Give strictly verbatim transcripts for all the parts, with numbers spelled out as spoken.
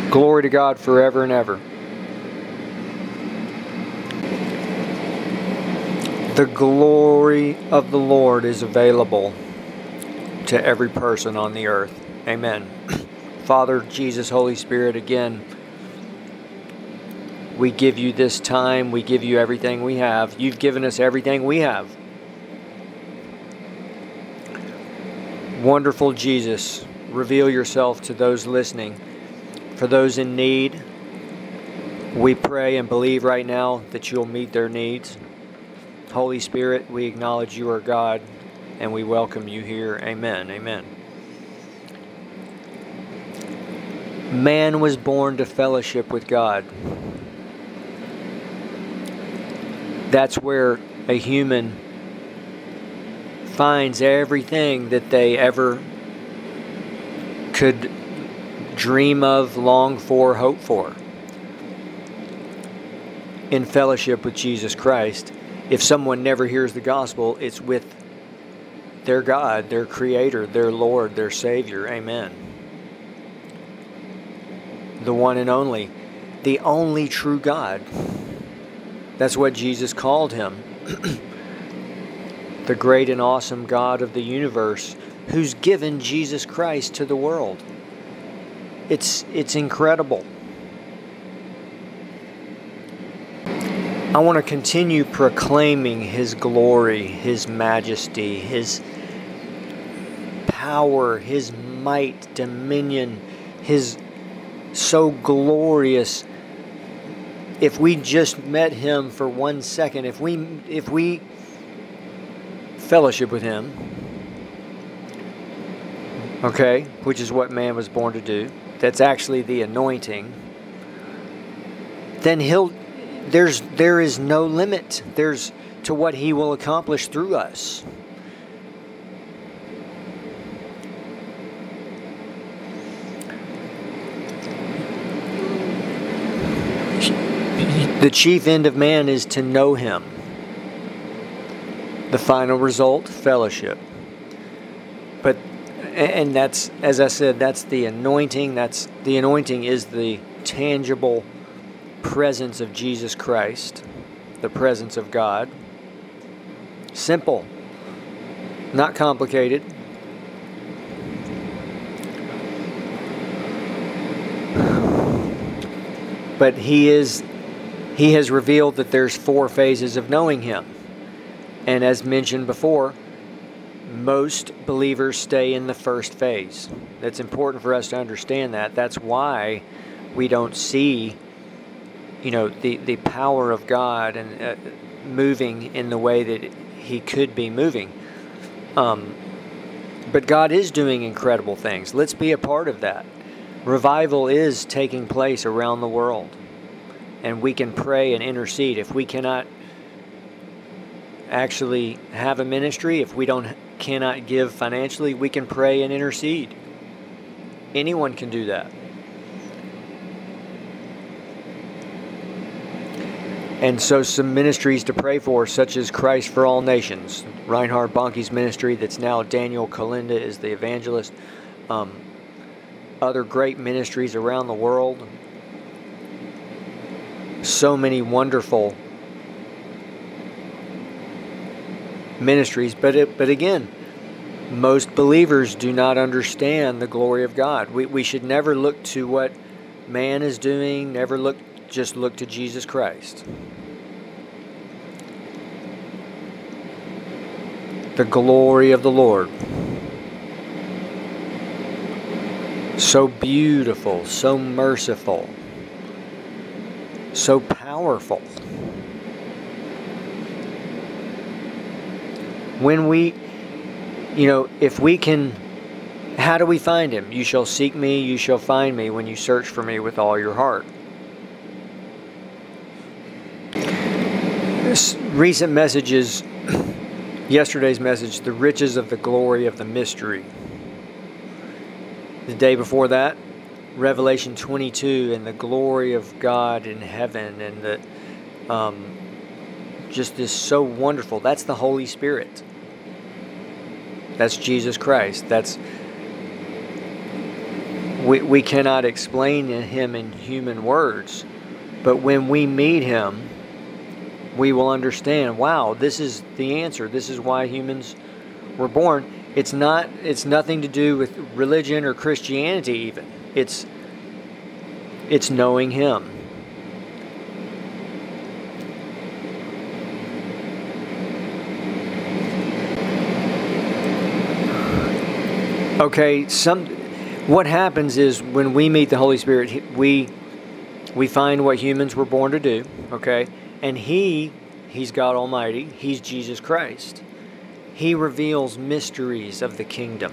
Glory to God forever and ever. The glory of the Lord is available to every person on the earth. Amen. Father, Jesus, Holy Spirit, again, we give you this time. We give you everything we have. You've given us everything we have. Wonderful Jesus, reveal yourself to those listening. For those in need, we pray and believe right now that you'll meet their needs. Holy Spirit, we acknowledge you are God, and we welcome you here. Amen. Amen. Man was born to fellowship with God. That's where a human finds everything that they ever could dream of, long for, hope for. In fellowship with Jesus Christ. If someone never hears the gospel, it's with their God, their Creator, their Lord, their Savior. Amen. The one and only, the only true God. That's what Jesus called him. The great and awesome God of the universe, who's given Jesus Christ to the world. It's, it's incredible. I want to continue proclaiming His glory, His majesty, His power, His might, dominion, His so glorious. If we just met Him for one second, if we if we fellowship with Him, okay, which is what man was born to do, that's actually the anointing, then He'll There's there is no limit. There's to what He will accomplish through us. The chief end of man is to know Him. The final result, fellowship. But and that's, as I said, that's the anointing. That's the anointing is the tangible presence of Jesus Christ, the presence of God. Simple, not complicated. But he is he has revealed that there's four phases of knowing Him. And as mentioned before, most believers stay in the first phase. That's important for us to understand that. That's why we don't see you know, the, the power of God and uh, moving in the way that He could be moving. Um, but God is doing incredible things. Let's be a part of that. Revival is taking place around the world. And we can pray and intercede. If we cannot actually have a ministry, if we don't cannot give financially, we can pray and intercede. Anyone can do that. And so some ministries to pray for, such as Christ for All Nations. Reinhard Bonnke's ministry, that's now Daniel Kalinda is the evangelist. Um, other great ministries around the world. So many wonderful ministries. But it, but again, most believers do not understand the glory of God. We, we should never look to what man is doing, never look Just look to Jesus Christ. The glory of the Lord. So beautiful, so merciful, so powerful. When we, you know, if we can, how do we find Him? You shall seek me, you shall find me when you search for me with all your heart. Recent messages, yesterday's message, the riches of the glory of the mystery. The day before that, Revelation twenty-two and the glory of God in heaven, and the um, just this so wonderful. That's the Holy Spirit. That's Jesus Christ. That's We, we cannot explain him in human words, but when we meet him, we will understand, wow, this is the answer. This is why humans were born. It's not, it's nothing to do with religion or Christianity even. It's, it's knowing him. Okay, some what happens is when we meet the Holy Spirit, we we find what humans were born to do, okay? And he, he's God Almighty, he's Jesus Christ. He reveals mysteries of the kingdom.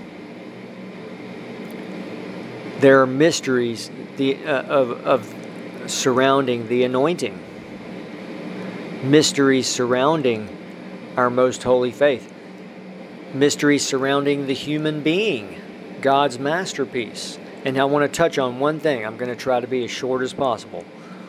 There are mysteries the uh, of of surrounding the anointing. Mysteries surrounding our most holy faith. Mysteries surrounding the human being, God's masterpiece. And I want to touch on one thing. I'm going to try to be as short as possible.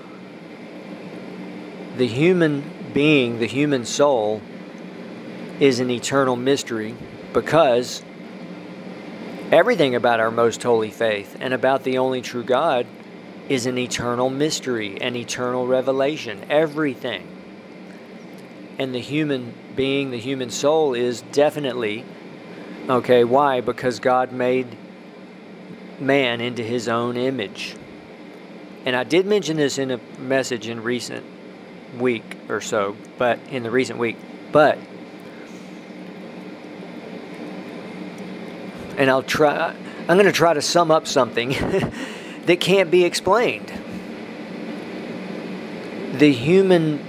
The human being, the human soul, is an eternal mystery because everything about our most holy faith and about the only true God is an eternal mystery, an eternal revelation. Everything. And the human being, the human soul is definitely, okay, why? Because God made man into his own image. And I did mention this in a message in recent week or so, but in the recent week, but, and I'll try, I'm going to try to sum up something that can't be explained. The human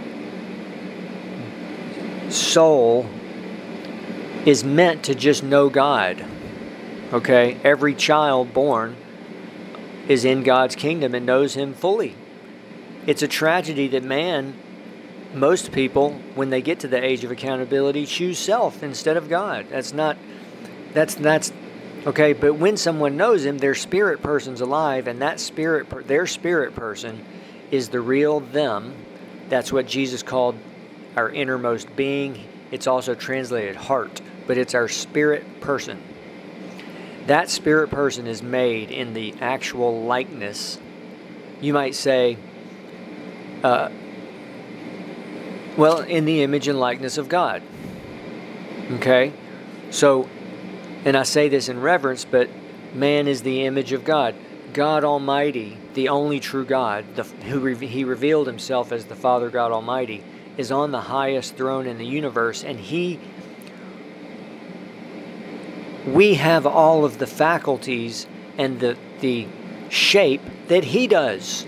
soul is meant to just know God. Okay? Every child born is in God's kingdom and knows him fully. It's a tragedy that man, most people, when they get to the age of accountability, choose self instead of God. That's not, that's, that's, okay, but when someone knows him, their spirit person's alive, and that spirit, their spirit person is the real them. That's what Jesus called our innermost being. It's also translated heart, but it's our spirit person. That spirit person is made in the actual likeness. You might say, uh, well, in the image and likeness of God. Okay? So, and I say this in reverence, but man is the image of God. God Almighty, the only true God, the, who re- he revealed himself as the Father God Almighty, is on the highest throne in the universe, and he, we have all of the faculties and the, the shape that he does,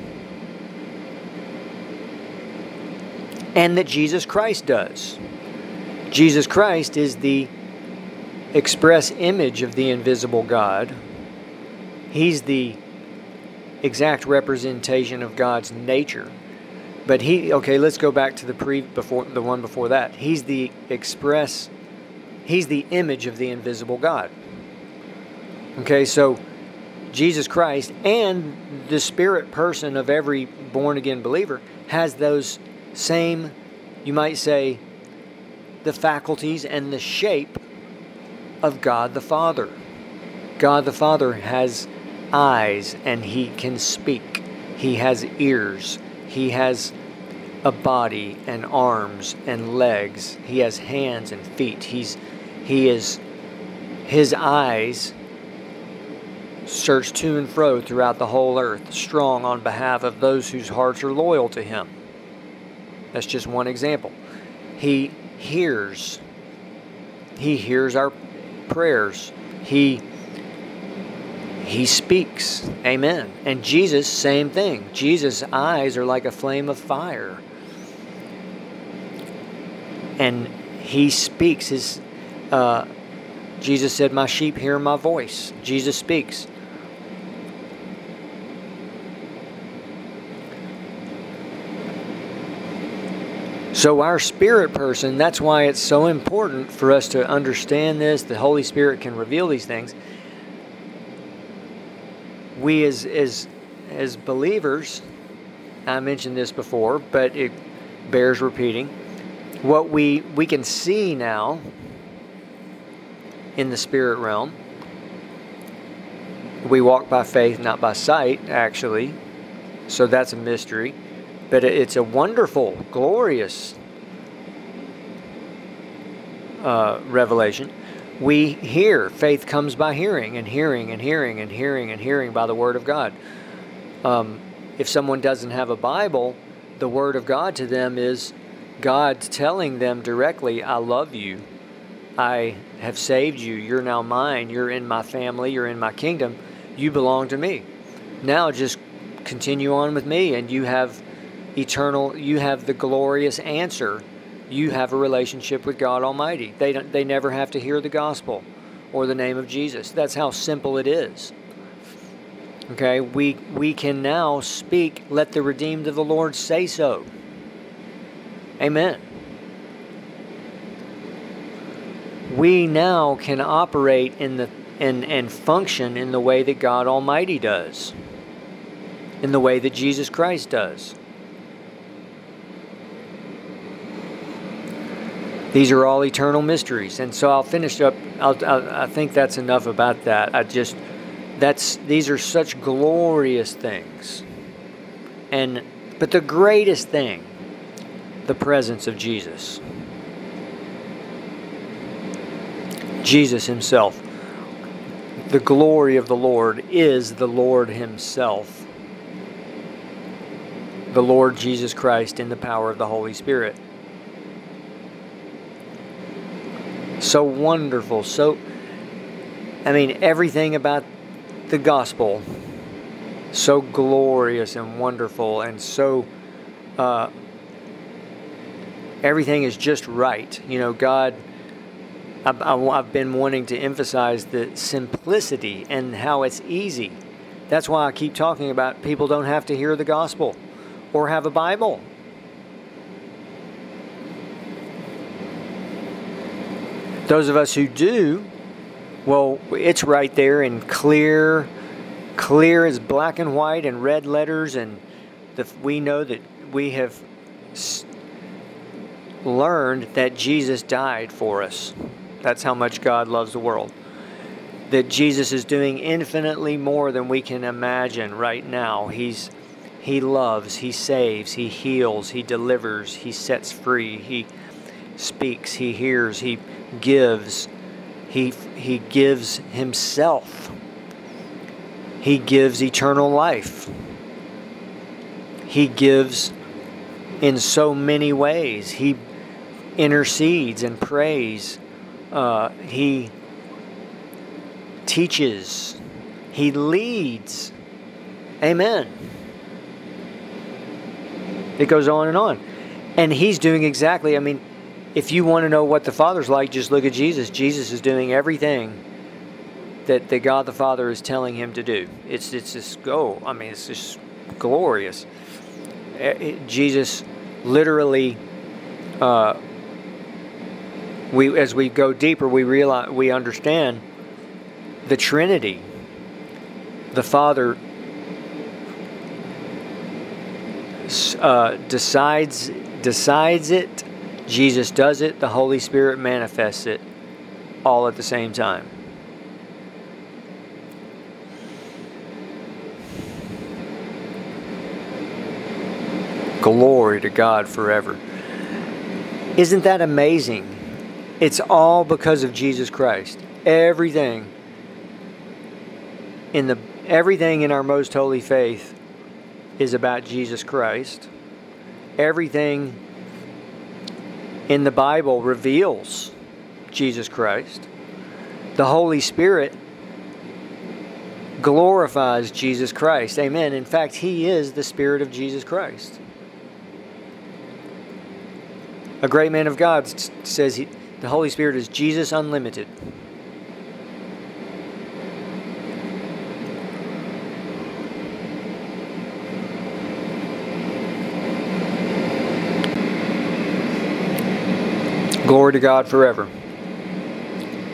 and that Jesus Christ does. Jesus Christ is the express image of the invisible God. He's the exact representation of God's nature. But he, okay, let's go back to the pre before the one before that. He's the express, he's the image of the invisible God. Okay, so Jesus Christ and the spirit person of every born again believer has those same, you might say, the faculties and the shape of God the Father. God the Father has eyes and he can speak. He has ears. He has a body and arms and legs. He has hands and feet. He's, he is, his eyes search to and fro throughout the whole earth, strong on behalf of those whose hearts are loyal to him. That's just one example. He hears. He hears our prayers. He He speaks. Amen. And Jesus, same thing. Jesus' eyes are like a flame of fire. And he speaks. His, uh, Jesus said, "My sheep hear my voice." Jesus speaks. So our spirit person, that's why it's so important for us to understand this. The Holy Spirit can reveal these things. We as as as believers, I mentioned this before, but it bears repeating. What we we can see now in the spirit realm, we walk by faith, not by sight, actually. So that's a mystery. But it's a wonderful, glorious uh, revelation. We hear. Faith comes by hearing, and hearing, and hearing, and hearing, and hearing by the Word of God. Um, if someone doesn't have a Bible, the Word of God to them is God telling them directly, I love you. I have saved you. You're now mine. You're in my family. You're in my kingdom. You belong to me. Now just continue on with me, and you have eternal, you have the glorious answer. You have a relationship with God Almighty. They don't, they never have to hear the gospel or the name of Jesus. That's how simple it is. Okay, we we can now speak, let the redeemed of the Lord say so. Amen. We now can operate in the and, and function in the way that God Almighty does. In the way that Jesus Christ does. These are all eternal mysteries. And so I'll finish up. I'll, I'll, I think that's enough about that. I just, that's, these are such glorious things. And, but the greatest thing, the presence of Jesus. Jesus himself. The glory of the Lord is the Lord himself. The Lord Jesus Christ in the power of the Holy Spirit. So wonderful. So, I mean, everything about the gospel, so glorious and wonderful, and so, uh, everything is just right. You know, God, I've, I've been wanting to emphasize the simplicity and how it's easy. That's why I keep talking about people don't have to hear the gospel or have a Bible. Those of us who do, well, it's right there in clear, clear as black and white and red letters, and the, we know that we have s- learned that Jesus died for us. That's how much God loves the world. That Jesus is doing infinitely more than we can imagine right now. He's He loves, He saves, He heals, He delivers, He sets free, He speaks, He hears, He gives. He He gives Himself. He gives eternal life. He gives in so many ways. He intercedes and prays. Uh, he teaches. He leads. Amen. It goes on and on. And He's doing exactly, I mean, if you want to know what the Father's like, just look at Jesus. Jesus is doing everything that, that God the Father is telling Him to do. It's it's just go. I mean, it's just glorious. It, Jesus literally, uh, we as we go deeper, we realize we understand the Trinity. The Father uh, decides decides it. Jesus does it, the Holy Spirit manifests it, all at the same time. Glory to God forever. Isn't that amazing? It's all because of Jesus Christ. Everything in the everything in our most holy faith is about Jesus Christ. Everything in the Bible reveals Jesus Christ. The Holy Spirit glorifies Jesus Christ. Amen. In fact, He is the Spirit of Jesus Christ. A great man of God says he, the Holy Spirit is Jesus Unlimited. Glory to God forever.